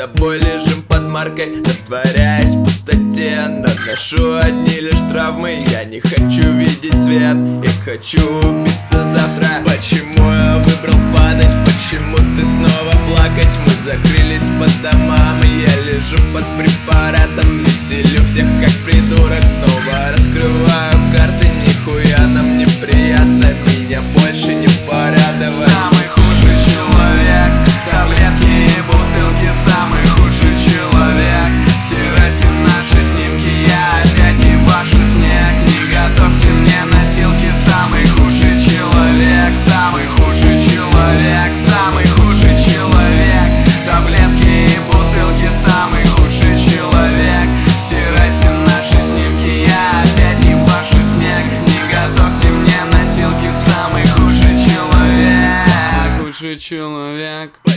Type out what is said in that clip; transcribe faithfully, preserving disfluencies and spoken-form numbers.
тобой лежим под маркой, растворяясь в пустоте. Наношу одни лишь травмы. Я не хочу видеть свет, я хочу убиться завтра. Почему я выбрал падать? Почему ты снова плакать? Мы закрылись по домам, и я лежу под препаратом. Веселю всех как придурок, снова раскрываю карты. Нихуя нам неприятно, меня больше не порадовать. Самый худший человек, таблетки и бутылки. Самый худший человек, стирайте наши снимки. Я опять ебашу снег, не готовьте мне носилки. Самый худший человек, самый худший человек, самый худший человек, таблетки и бутылки. Самый худший человек, стирайте наши снимки. Я опять ебашу снег, не готовьте мне носилки. Самый худший человек, самый худший человек.